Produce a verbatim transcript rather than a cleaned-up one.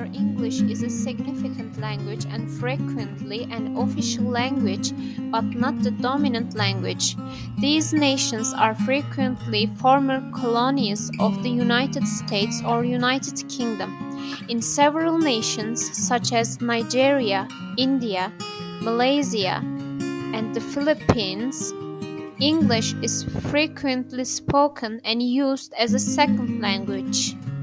English is a significant language and frequently an official language, but not the dominant language. These nations are frequently former colonies of the United States or United Kingdom. In several nations, such as Nigeria, India, Malaysia, and the Philippines, English is frequently spoken and used as a second language.